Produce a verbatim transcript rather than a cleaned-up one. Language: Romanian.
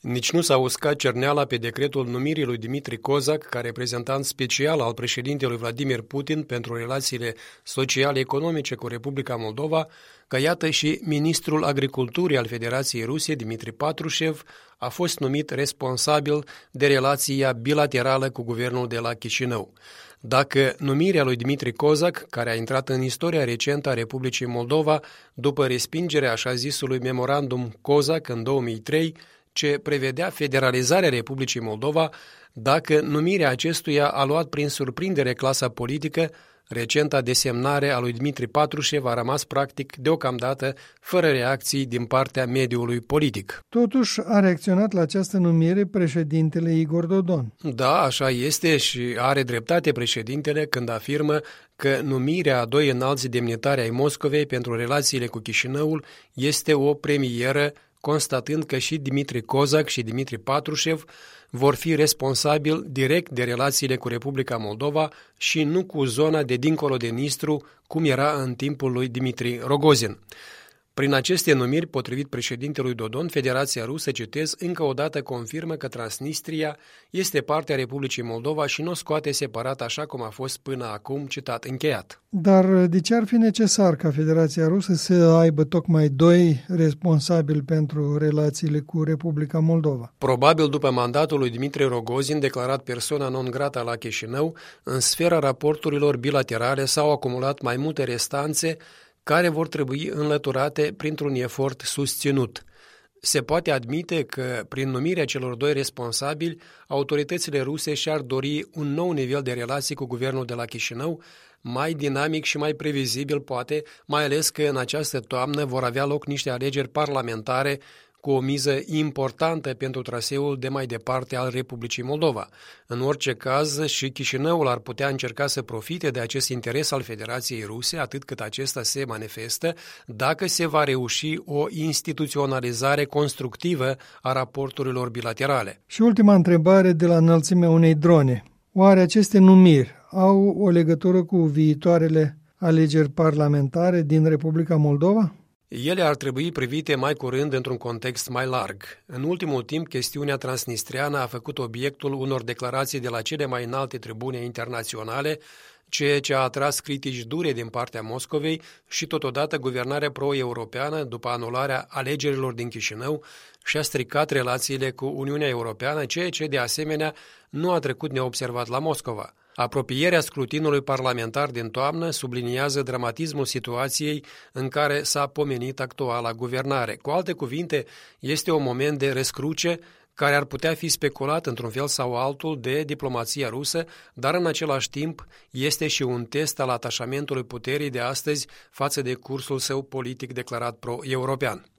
Nici nu s-a uscat cerneala pe decretul numirii lui Dmitri Kozak ca reprezentant special al președintelui Vladimir Putin pentru relațiile sociale-economice cu Republica Moldova, că iată și ministrul agriculturii al Federației Ruse, Dmitri Patrushev, a fost numit responsabil de relația bilaterală cu guvernul de la Chișinău. Dacă numirea lui Dmitri Kozak, care a intrat în istoria recentă a Republicii Moldova după respingerea așa zisului memorandum Kozak în două mii trei, ce prevedea federalizarea Republicii Moldova, dacă numirea acestuia a luat prin surprindere clasa politică, recenta desemnare a lui Dmitri Patrushev a rămas practic deocamdată fără reacții din partea mediului politic. Totuși a reacționat la această numire președintele Igor Dodon. Da, așa este și are dreptate președintele când afirmă că numirea a doi înalți demnitari ai Moscovei pentru relațiile cu Chișinăul este o premieră, constatând că și Dmitri Kozak și Dmitri Patrushev vor fi responsabili direct de relațiile cu Republica Moldova și nu cu zona de dincolo de Nistru, cum era în timpul lui Dmitri Rogozin. Prin aceste numiri, potrivit președintelui Dodon, Federația Rusă, citez, încă o dată confirmă că Transnistria este parte a Republicii Moldova și nu o scoate separat așa cum a fost până acum, citat, încheiat. Dar de ce ar fi necesar ca Federația Rusă să aibă tocmai doi responsabili pentru relațiile cu Republica Moldova? Probabil după mandatul lui Dmitri Rogozin, declarat persoana non grata la Chișinău, în sfera raporturilor bilaterale s-au acumulat mai multe restanțe care vor trebui înlăturate printr-un efort susținut. Se poate admite că, prin numirea celor doi responsabili, autoritățile ruse și-ar dori un nou nivel de relații cu guvernul de la Chișinău, mai dinamic și mai previzibil, poate, mai ales că în această toamnă vor avea loc niște alegeri parlamentare cu o miză importantă pentru traseul de mai departe al Republicii Moldova. În orice caz, și Chișinăul ar putea încerca să profite de acest interes al Federației Ruse, atât cât acesta se manifestă, dacă se va reuși o instituționalizare constructivă a raporturilor bilaterale. Și ultima întrebare de la înălțimea unei drone. Oare aceste numiri au o legătură cu viitoarele alegeri parlamentare din Republica Moldova? Ele ar trebui privite mai curând într-un context mai larg. În ultimul timp, chestiunea transnistriană a făcut obiectul unor declarații de la cele mai înalte tribune internaționale, ceea ce a atras critici dure din partea Moscovei și totodată guvernarea pro-europeană, după anularea alegerilor din Chișinău, și-a stricat relațiile cu Uniunea Europeană, ceea ce, de asemenea, nu a trecut neobservat la Moscova. Apropierea scrutinului parlamentar din toamnă subliniază dramatismul situației în care s-a pomenit actuala guvernare. Cu alte cuvinte, este un moment de răscruce care ar putea fi speculat într-un fel sau altul de diplomația rusă, dar în același timp este și un test al atașamentului puterii de astăzi față de cursul său politic declarat pro-european.